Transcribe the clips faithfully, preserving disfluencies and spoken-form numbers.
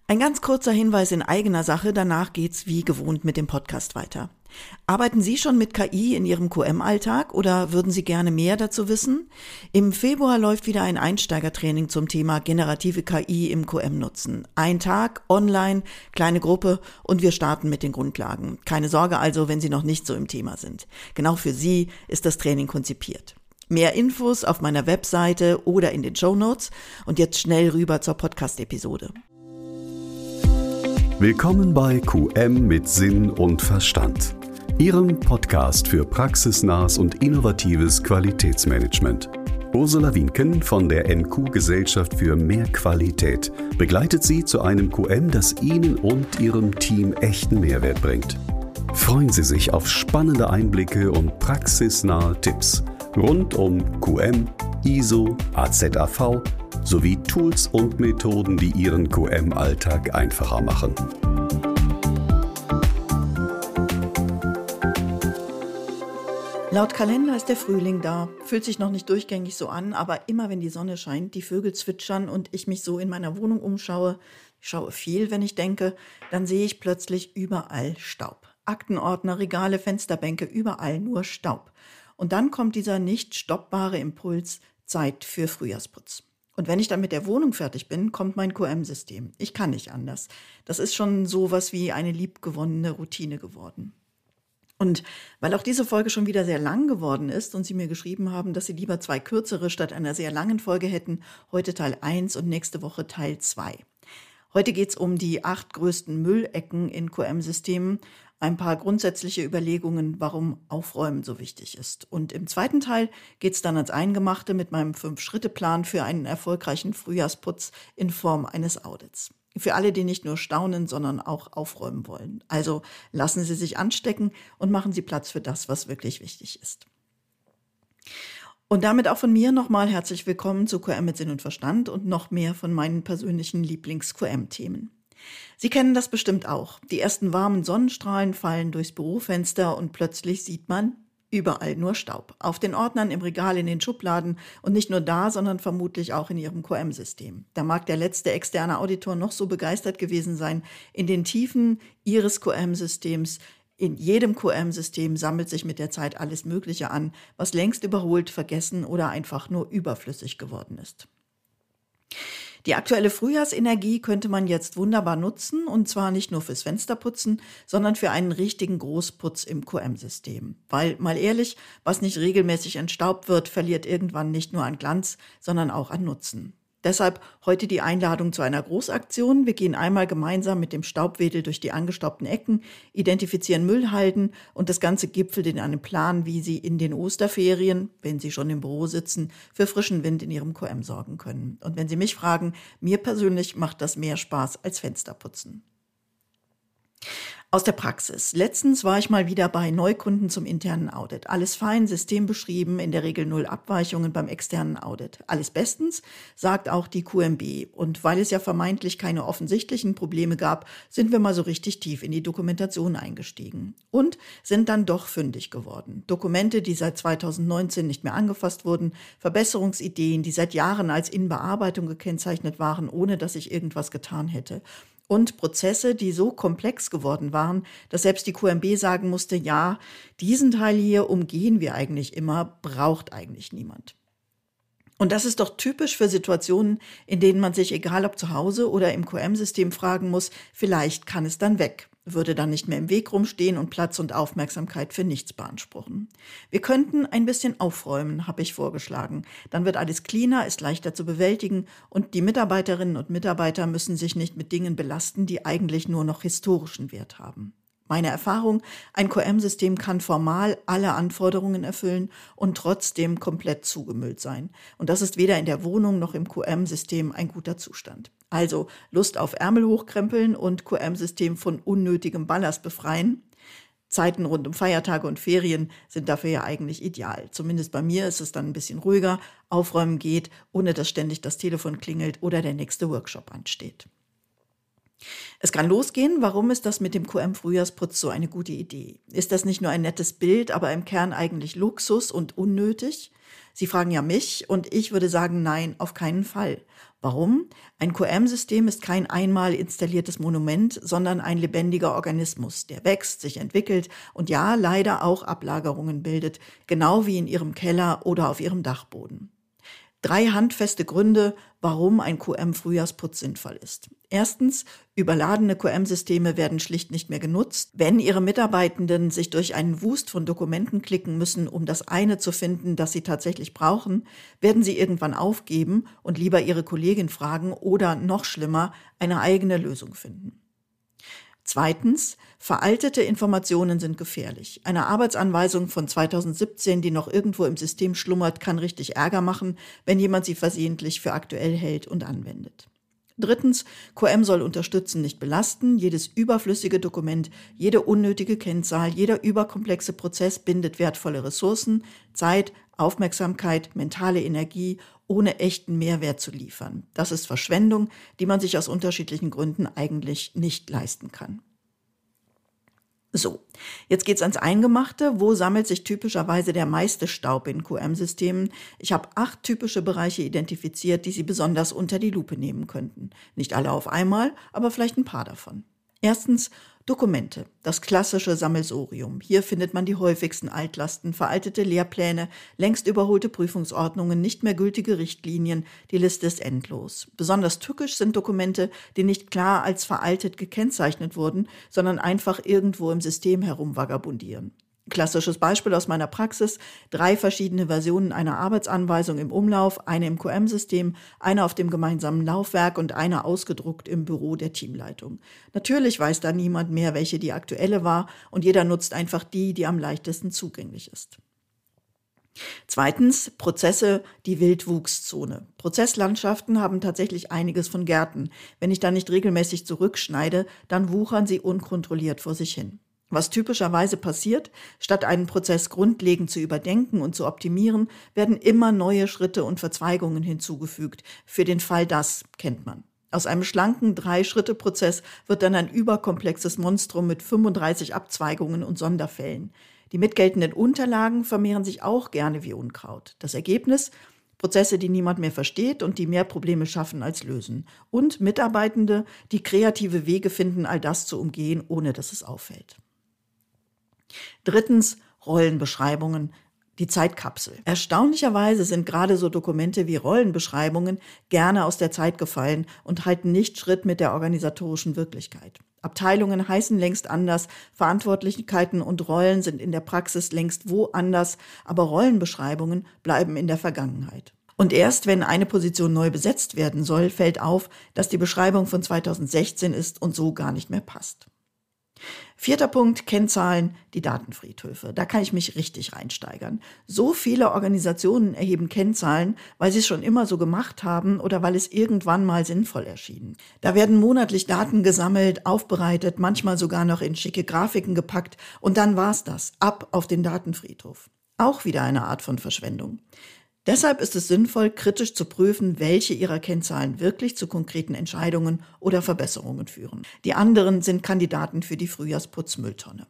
Ein ganz kurzer Hinweis in eigener Sache, danach geht's wie gewohnt mit dem Podcast weiter. Arbeiten Sie schon mit K I in Ihrem Q M-Alltag oder würden Sie gerne mehr dazu wissen? Im Februar läuft wieder ein Einsteigertraining zum Thema generative K I im Q M-Nutzen. Ein Tag, online, kleine Gruppe und wir starten mit den Grundlagen. Keine Sorge also, wenn Sie noch nicht so im Thema sind. Genau für Sie ist das Training konzipiert. Mehr Infos auf meiner Webseite oder in den Shownotes und jetzt schnell rüber zur Podcast-Episode. Willkommen bei Q M mit Sinn und Verstand, Ihrem Podcast für praxisnahes und innovatives Qualitätsmanagement. Ursula Wienken von der N Q-Gesellschaft für mehr Qualität begleitet Sie zu einem Q M, das Ihnen und Ihrem Team echten Mehrwert bringt. Freuen Sie sich auf spannende Einblicke und praxisnahe Tipps rund um Q M, I S O, A Z A V sowie Tools und Methoden, die Ihren Q M-Alltag einfacher machen. Laut Kalender ist der Frühling da. Fühlt sich noch nicht durchgängig so an, aber immer wenn die Sonne scheint, die Vögel zwitschern und ich mich so in meiner Wohnung umschaue, ich schaue viel, wenn ich denke, dann sehe ich plötzlich überall Staub. Aktenordner, Regale, Fensterbänke, überall nur Staub. Und dann kommt dieser nicht stoppbare Impuls, Zeit für Frühjahrsputz. Und wenn ich dann mit der Wohnung fertig bin, kommt mein Q M-System. Ich kann nicht anders. Das ist schon sowas wie eine liebgewonnene Routine geworden. Und weil auch diese Folge schon wieder sehr lang geworden ist und Sie mir geschrieben haben, dass Sie lieber zwei kürzere statt einer sehr langen Folge hätten, heute Teil eins und nächste Woche Teil zwei. Heute geht es um die acht größten Müllecken in Q M-Systemen, ein paar grundsätzliche Überlegungen, warum Aufräumen so wichtig ist. Und im zweiten Teil geht es dann ans Eingemachte mit meinem Fünf-Schritte-Plan für einen erfolgreichen Frühjahrsputz in Form eines Audits. Für alle, die nicht nur staunen, sondern auch aufräumen wollen. Also lassen Sie sich anstecken und machen Sie Platz für das, was wirklich wichtig ist. Und damit auch von mir nochmal herzlich willkommen zu Q M mit Sinn und Verstand und noch mehr von meinen persönlichen Lieblings-Q M-Themen. Sie kennen das bestimmt auch. Die ersten warmen Sonnenstrahlen fallen durchs Bürofenster und plötzlich sieht man überall nur Staub. Auf den Ordnern, im Regal, in den Schubladen und nicht nur da, sondern vermutlich auch in Ihrem Q M-System. Da mag der letzte externe Auditor noch so begeistert gewesen sein. In den Tiefen Ihres Q M-Systems, in jedem Q M-System sammelt sich mit der Zeit alles Mögliche an, was längst überholt, vergessen oder einfach nur überflüssig geworden ist. Die aktuelle Frühjahrsenergie könnte man jetzt wunderbar nutzen, und zwar nicht nur fürs Fensterputzen, sondern für einen richtigen Großputz im Q M-System. Weil, mal ehrlich, was nicht regelmäßig entstaubt wird, verliert irgendwann nicht nur an Glanz, sondern auch an Nutzen. Deshalb heute die Einladung zu einer Großaktion. Wir gehen einmal gemeinsam mit dem Staubwedel durch die angestaubten Ecken, identifizieren Müllhalden und das Ganze gipfelt in einem Plan, wie Sie in den Osterferien, wenn Sie schon im Büro sitzen, für frischen Wind in Ihrem Q M sorgen können. Und wenn Sie mich fragen, mir persönlich macht das mehr Spaß als Fensterputzen. Aus der Praxis. Letztens war ich mal wieder bei Neukunden zum internen Audit. Alles fein, System beschrieben, in der Regel null Abweichungen beim externen Audit. Alles bestens, sagt auch die Q M B. Und weil es ja vermeintlich keine offensichtlichen Probleme gab, sind wir mal so richtig tief in die Dokumentation eingestiegen. Und sind dann doch fündig geworden. Dokumente, die seit zweitausendneunzehn nicht mehr angefasst wurden, Verbesserungsideen, die seit Jahren als in Bearbeitung gekennzeichnet waren, ohne dass ich irgendwas getan hätte. Und Prozesse, die so komplex geworden waren, dass selbst die Q M B sagen musste, ja, diesen Teil hier umgehen wir eigentlich immer, braucht eigentlich niemand. Und das ist doch typisch für Situationen, in denen man sich, egal ob zu Hause oder im Q M-System, fragen muss, vielleicht kann es dann weg, würde dann nicht mehr im Weg rumstehen und Platz und Aufmerksamkeit für nichts beanspruchen. Wir könnten ein bisschen aufräumen, habe ich vorgeschlagen. Dann wird alles cleaner, ist leichter zu bewältigen und die Mitarbeiterinnen und Mitarbeiter müssen sich nicht mit Dingen belasten, die eigentlich nur noch historischen Wert haben. Meine Erfahrung, ein Q M-System kann formal alle Anforderungen erfüllen und trotzdem komplett zugemüllt sein. Und das ist weder in der Wohnung noch im Q M-System ein guter Zustand. Also Lust auf Ärmel hochkrempeln und Q M-System von unnötigem Ballast befreien. Zeiten rund um Feiertage und Ferien sind dafür ja eigentlich ideal. Zumindest bei mir ist es dann ein bisschen ruhiger, aufräumen geht, ohne dass ständig das Telefon klingelt oder der nächste Workshop ansteht. Es kann losgehen. Warum ist das mit dem Q M-Frühjahrsputz so eine gute Idee? Ist das nicht nur ein nettes Bild, aber im Kern eigentlich Luxus und unnötig? Sie fragen ja mich und ich würde sagen, nein, auf keinen Fall. Warum? Ein Q M-System ist kein einmal installiertes Monument, sondern ein lebendiger Organismus, der wächst, sich entwickelt und ja, leider auch Ablagerungen bildet, genau wie in Ihrem Keller oder auf Ihrem Dachboden. Drei handfeste Gründe, warum ein Q M-Frühjahrsputz sinnvoll ist. Erstens, überladene Q M-Systeme werden schlicht nicht mehr genutzt. Wenn Ihre Mitarbeitenden sich durch einen Wust von Dokumenten klicken müssen, um das eine zu finden, das sie tatsächlich brauchen, werden sie irgendwann aufgeben und lieber ihre Kollegin fragen oder, noch schlimmer, eine eigene Lösung finden. Zweitens, veraltete Informationen sind gefährlich. Eine Arbeitsanweisung von zweitausendsiebzehn, die noch irgendwo im System schlummert, kann richtig Ärger machen, wenn jemand sie versehentlich für aktuell hält und anwendet. Drittens, Q M soll unterstützen, nicht belasten. Jedes überflüssige Dokument, jede unnötige Kennzahl, jeder überkomplexe Prozess bindet wertvolle Ressourcen, Zeit, Aufmerksamkeit, mentale Energie, ohne echten Mehrwert zu liefern. Das ist Verschwendung, die man sich aus unterschiedlichen Gründen eigentlich nicht leisten kann. So, jetzt geht's ans Eingemachte. Wo sammelt sich typischerweise der meiste Staub in Q M-Systemen? Ich habe acht typische Bereiche identifiziert, die Sie besonders unter die Lupe nehmen könnten. Nicht alle auf einmal, aber vielleicht ein paar davon. Erstens, Dokumente, das klassische Sammelsurium. Hier findet man die häufigsten Altlasten, veraltete Lehrpläne, längst überholte Prüfungsordnungen, nicht mehr gültige Richtlinien. Die Liste ist endlos. Besonders tückisch sind Dokumente, die nicht klar als veraltet gekennzeichnet wurden, sondern einfach irgendwo im System herumvagabundieren. Klassisches Beispiel aus meiner Praxis: drei verschiedene Versionen einer Arbeitsanweisung im Umlauf, eine im Q M-System, eine auf dem gemeinsamen Laufwerk und eine ausgedruckt im Büro der Teamleitung. Natürlich weiß da niemand mehr, welche die aktuelle war, und jeder nutzt einfach die, die am leichtesten zugänglich ist. Zweitens, Prozesse, die Wildwuchszone. Prozesslandschaften haben tatsächlich einiges von Gärten. Wenn ich da nicht regelmäßig zurückschneide, dann wuchern sie unkontrolliert vor sich hin. Was typischerweise passiert: Statt einen Prozess grundlegend zu überdenken und zu optimieren, werden immer neue Schritte und Verzweigungen hinzugefügt. Für den Fall das kennt man. Aus einem schlanken Drei-Schritte-Prozess wird dann ein überkomplexes Monstrum mit fünfunddreißig Abzweigungen und Sonderfällen. Die mitgeltenden Unterlagen vermehren sich auch gerne wie Unkraut. Das Ergebnis: Prozesse, die niemand mehr versteht und die mehr Probleme schaffen als lösen. Und Mitarbeitende, die kreative Wege finden, all das zu umgehen, ohne dass es auffällt. Drittens, Rollenbeschreibungen, die Zeitkapsel. Erstaunlicherweise sind gerade so Dokumente wie Rollenbeschreibungen gerne aus der Zeit gefallen und halten nicht Schritt mit der organisatorischen Wirklichkeit. Abteilungen heißen längst anders, Verantwortlichkeiten und Rollen sind in der Praxis längst woanders, aber Rollenbeschreibungen bleiben in der Vergangenheit. Und erst wenn eine Position neu besetzt werden soll, fällt auf, dass die Beschreibung von zweitausendsechzehn ist und so gar nicht mehr passt. Vierter Punkt, Kennzahlen, die Datenfriedhöfe. Da kann ich mich richtig reinsteigern. So viele Organisationen erheben Kennzahlen, weil sie es schon immer so gemacht haben oder weil es irgendwann mal sinnvoll erschien. Da werden monatlich Daten gesammelt, aufbereitet, manchmal sogar noch in schicke Grafiken gepackt und dann war's das. Ab auf den Datenfriedhof. Auch wieder eine Art von Verschwendung. Deshalb ist es sinnvoll, kritisch zu prüfen, welche ihrer Kennzahlen wirklich zu konkreten Entscheidungen oder Verbesserungen führen. Die anderen sind Kandidaten für die Frühjahrsputzmülltonne.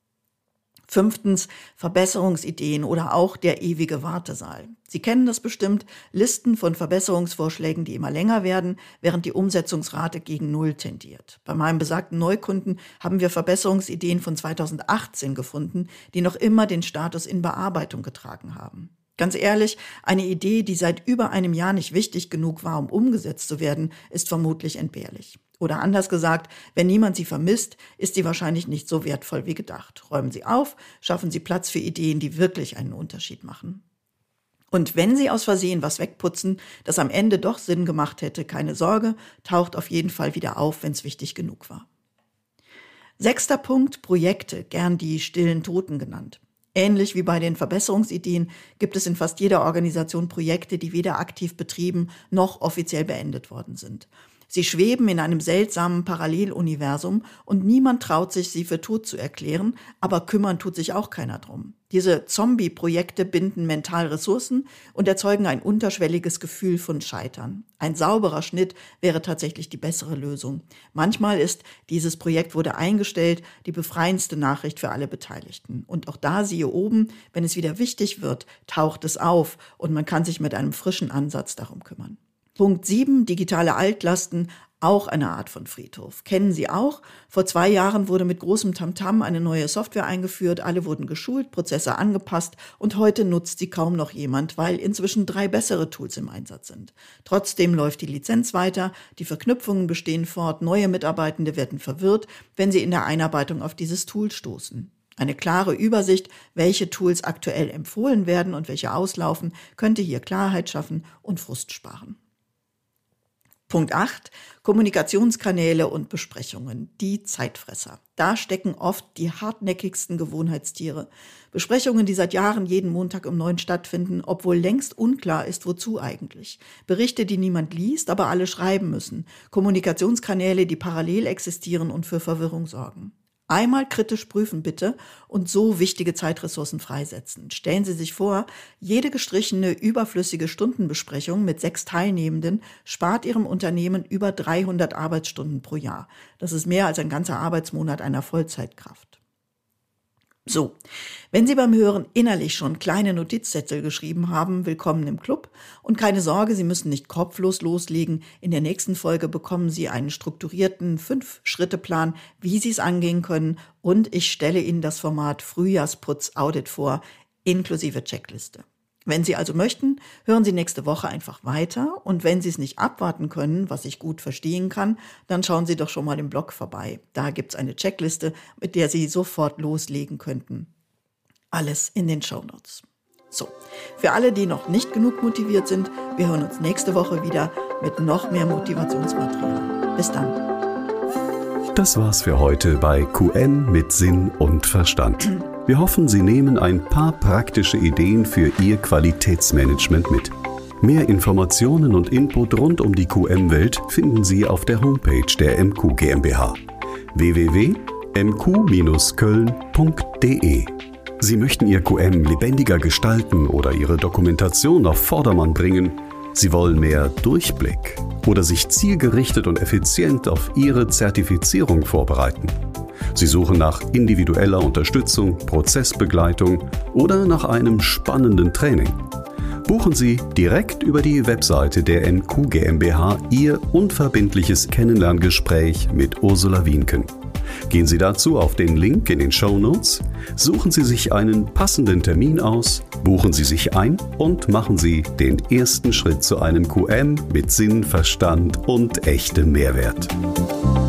Fünftens, Verbesserungsideen oder auch der ewige Wartesaal. Sie kennen das bestimmt, Listen von Verbesserungsvorschlägen, die immer länger werden, während die Umsetzungsrate gegen Null tendiert. Bei meinem besagten Neukunden haben wir Verbesserungsideen von zweitausendachtzehn gefunden, die noch immer den Status in Bearbeitung getragen haben. Ganz ehrlich, eine Idee, die seit über einem Jahr nicht wichtig genug war, um umgesetzt zu werden, ist vermutlich entbehrlich. Oder anders gesagt, wenn niemand sie vermisst, ist sie wahrscheinlich nicht so wertvoll wie gedacht. Räumen Sie auf, schaffen Sie Platz für Ideen, die wirklich einen Unterschied machen. Und wenn Sie aus Versehen was wegputzen, das am Ende doch Sinn gemacht hätte, keine Sorge, taucht auf jeden Fall wieder auf, wenn es wichtig genug war. Sechster Punkt, Projekte, gern die stillen Toten genannt. Ähnlich wie bei den Verbesserungsideen gibt es in fast jeder Organisation Projekte, die weder aktiv betrieben noch offiziell beendet worden sind. Sie schweben in einem seltsamen Paralleluniversum und niemand traut sich, sie für tot zu erklären, aber kümmern tut sich auch keiner drum. Diese Zombie-Projekte binden mental Ressourcen und erzeugen ein unterschwelliges Gefühl von Scheitern. Ein sauberer Schnitt wäre tatsächlich die bessere Lösung. Manchmal ist "dieses Projekt wurde eingestellt" die befreiendste Nachricht für alle Beteiligten. Und auch da siehe oben, wenn es wieder wichtig wird, taucht es auf und man kann sich mit einem frischen Ansatz darum kümmern. Punkt sieben, digitale Altlasten, auch eine Art von Friedhof. Kennen Sie auch? Vor zwei Jahren wurde mit großem Tamtam eine neue Software eingeführt, alle wurden geschult, Prozesse angepasst und heute nutzt sie kaum noch jemand, weil inzwischen drei bessere Tools im Einsatz sind. Trotzdem läuft die Lizenz weiter, die Verknüpfungen bestehen fort, neue Mitarbeitende werden verwirrt, wenn sie in der Einarbeitung auf dieses Tool stoßen. Eine klare Übersicht, welche Tools aktuell empfohlen werden und welche auslaufen, könnte hier Klarheit schaffen und Frust sparen. Punkt acht. Kommunikationskanäle und Besprechungen, die Zeitfresser. Da stecken oft die hartnäckigsten Gewohnheitstiere. Besprechungen, die seit Jahren jeden Montag um neun stattfinden, obwohl längst unklar ist, wozu eigentlich. Berichte, die niemand liest, aber alle schreiben müssen. Kommunikationskanäle, die parallel existieren und für Verwirrung sorgen. Einmal kritisch prüfen bitte und so wichtige Zeitressourcen freisetzen. Stellen Sie sich vor, jede gestrichene, überflüssige Stundenbesprechung mit sechs Teilnehmenden spart Ihrem Unternehmen über dreihundert Arbeitsstunden pro Jahr. Das ist mehr als ein ganzer Arbeitsmonat einer Vollzeitkraft. So, wenn Sie beim Hören innerlich schon kleine Notizzettel geschrieben haben, willkommen im Club. Und keine Sorge, Sie müssen nicht kopflos loslegen. In der nächsten Folge bekommen Sie einen strukturierten Fünf-Schritte-Plan, wie Sie es angehen können. Und ich stelle Ihnen das Format Frühjahrsputz-Audit vor, inklusive Checkliste. Wenn Sie also möchten, hören Sie nächste Woche einfach weiter. Und wenn Sie es nicht abwarten können, was ich gut verstehen kann, dann schauen Sie doch schon mal im Blog vorbei. Da gibt's eine Checkliste, mit der Sie sofort loslegen könnten. Alles in den Shownotes. So, für alle, die noch nicht genug motiviert sind, wir hören uns nächste Woche wieder mit noch mehr Motivationsmaterial. Bis dann. Das war's für heute bei Q M mit Sinn und Verstand. Wir hoffen, Sie nehmen ein paar praktische Ideen für Ihr Qualitätsmanagement mit. Mehr Informationen und Input rund um die Q M-Welt finden Sie auf der Homepage der M Q GmbH w w w punkt m q dash köln punkt d e. Sie möchten Ihr Q M lebendiger gestalten oder Ihre Dokumentation auf Vordermann bringen? Sie wollen mehr Durchblick oder sich zielgerichtet und effizient auf Ihre Zertifizierung vorbereiten? Sie suchen nach individueller Unterstützung, Prozessbegleitung oder nach einem spannenden Training? Buchen Sie direkt über die Webseite der M Q GmbH Ihr unverbindliches Kennenlerngespräch mit Ursula Wienken. Gehen Sie dazu auf den Link in den Shownotes, suchen Sie sich einen passenden Termin aus, buchen Sie sich ein und machen Sie den ersten Schritt zu einem Q M mit Sinn, Verstand und echtem Mehrwert.